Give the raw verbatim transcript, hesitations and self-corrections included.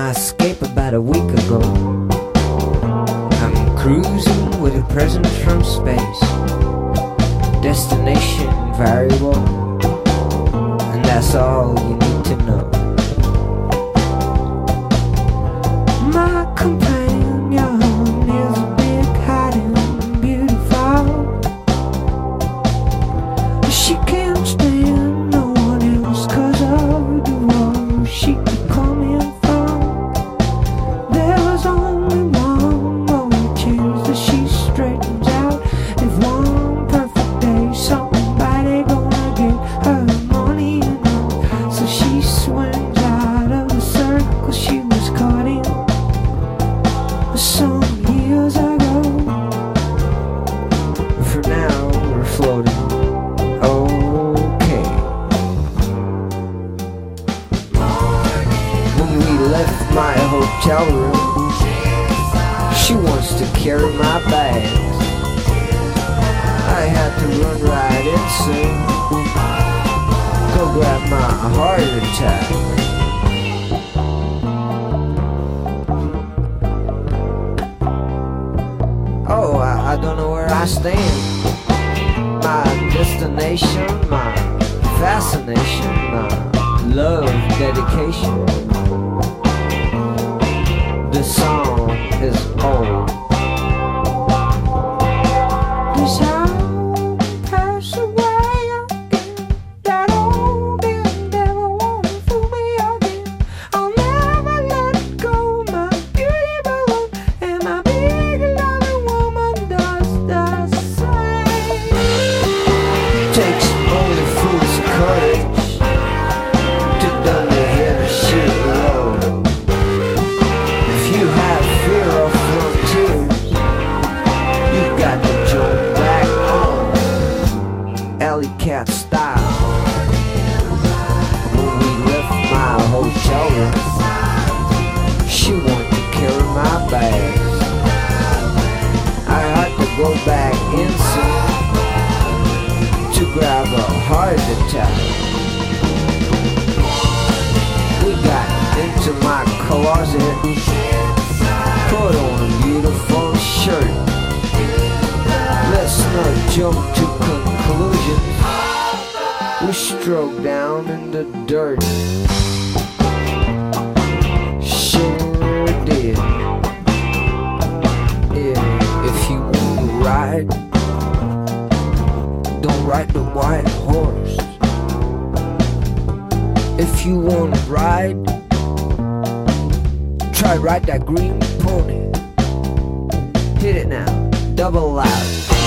my escape about a week ago. I'm cruising with a present from space, destination variable, and that's all you need to know. My companion is big, hiding, beautiful. She can't stand no one else 'cause of the world she could come in from. There was only one more chance that she straightens out. If one perfect day somebody gonna get her money enough, so she swims out of the circle she was caught in some years ago. For now we're floating. Okay. When we left my hotel room, she wants to carry my bags. I had to run right in soon, go grab my heart attack. Oh, I, I don't know where I stand. My destination, my fascination, my love, dedication. The song is old. Does I pass away again? That old and never wanna fool me again. I'll never let go, my beauty balloon, and my big loving woman does the same. Takes only fools of courage to done the head shit low. If you have fear of frontiers, you got to jump back on alley cat style. When we left my hotel room, she wanted to carry my bags. I had to go back in soon to grab a heart attack. We got into my closet, put on a beautiful shirt. Let's not jump to conclusions. We strode down in the dirt. Sure did. Yeah, if you wanna ride, don't ride the white horse. If you wanna ride, try ride that green pony. Hit it now, double loud.